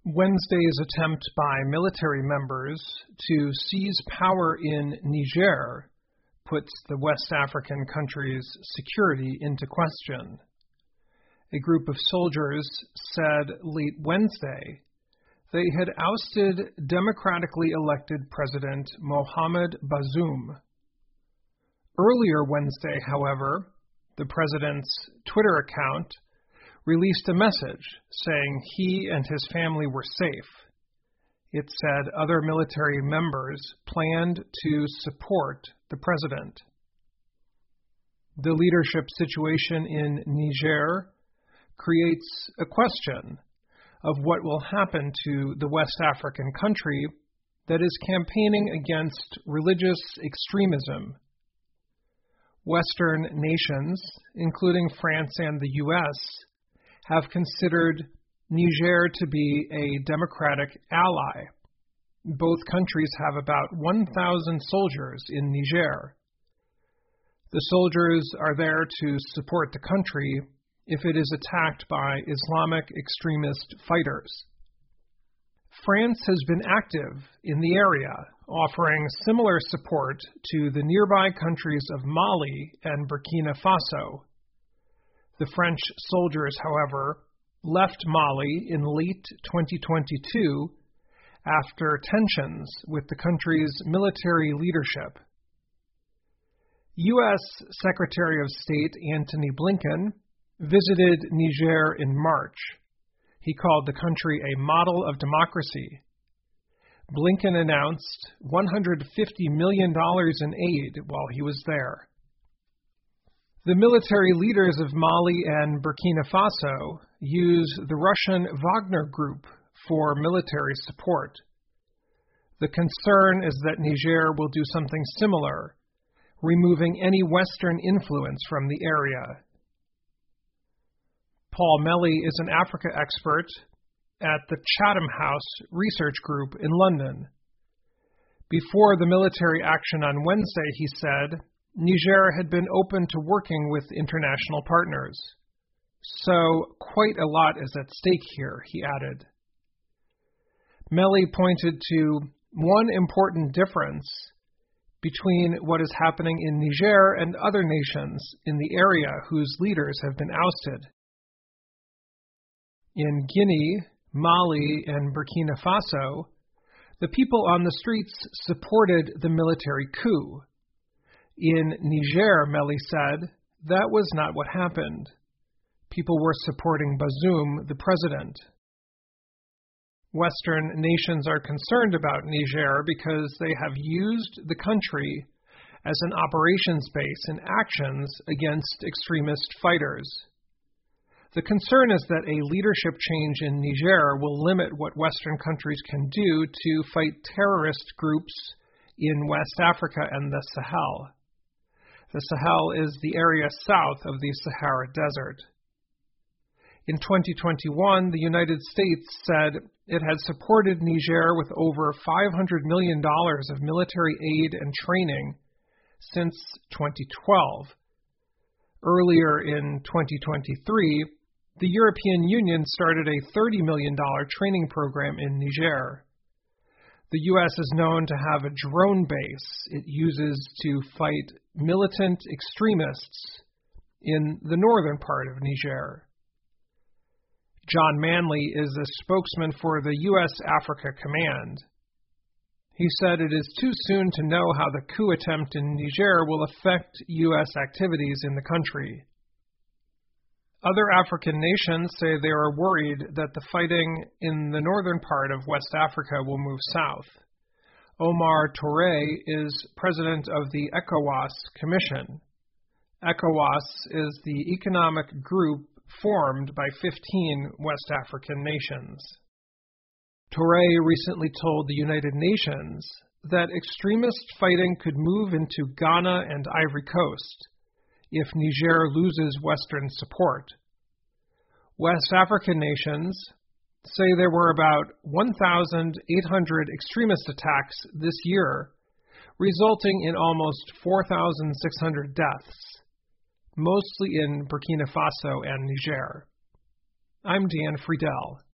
Wednesday's attempt by military members to seize power in Niger puts the West African country's security into question. A group of soldiers said late Wednesday they had ousted democratically elected President Mohamed Bazoum. Earlier Wednesday, however, the president's Twitter account released a message saying he and his family were safe. It said other military members planned to support the president. The leadership situation in Niger creates a question of what will happen to the West African country that is campaigning against religious extremism. Western nations, including France and the U.S., have considered Niger to be a democratic ally. Both countries have about 1,000 soldiers in Niger. The soldiers are there to support the country if it is attacked by Islamic extremist fighters. France has been active in the area, offering similar support to the nearby countries of Mali and Burkina Faso. The French soldiers, however, left Mali in late 2022 after tensions with the country's military leadership. U.S. Secretary of State Antony Blinken visited Niger in March. He called the country a model of democracy. Blinken announced $150 million in aid while he was there. The military leaders of Mali and Burkina Faso use the Russian Wagner Group for military support. The concern is that Niger will do something similar, removing any Western influence from the area. Paul Melly is an Africa expert at the Chatham House Research Group in London. Before the military action on Wednesday, he said, Niger had been open to working with international partners. So quite a lot is at stake here, he added. Melly pointed to one important difference between what is happening in Niger and other nations in the area whose leaders have been ousted. In Guinea, Mali, and Burkina Faso, the people on the streets supported the military coup. In Niger, Melly said, that was not what happened. People were supporting Bazoum, the president. Western nations are concerned about Niger because they have used the country as an operations base in actions against extremist fighters. The concern is that a leadership change in Niger will limit what Western countries can do to fight terrorist groups in West Africa and the Sahel. The Sahel is the area south of the Sahara Desert. In 2021, the United States said it had supported Niger with over $500 million of military aid and training since 2012. Earlier in 2023, the European Union started a $30 million training program in Niger. The U.S. is known to have a drone base it uses to fight militant extremists in the northern part of Niger. John Manley is a spokesman for the U.S. Africa Command. He said it is too soon to know how the coup attempt in Niger will affect U.S. activities in the country. Other African nations say they are worried that the fighting in the northern part of West Africa will move south. Omar Touré is president of the ECOWAS Commission. ECOWAS is the economic group formed by 15 West African nations. Touré recently told the United Nations that extremist fighting could move into Ghana and Ivory Coast if Niger loses Western support. West African nations say there were about 1,800 extremist attacks this year, resulting in almost 4,600 deaths, mostly in Burkina Faso and Niger. I'm Dan Friedel.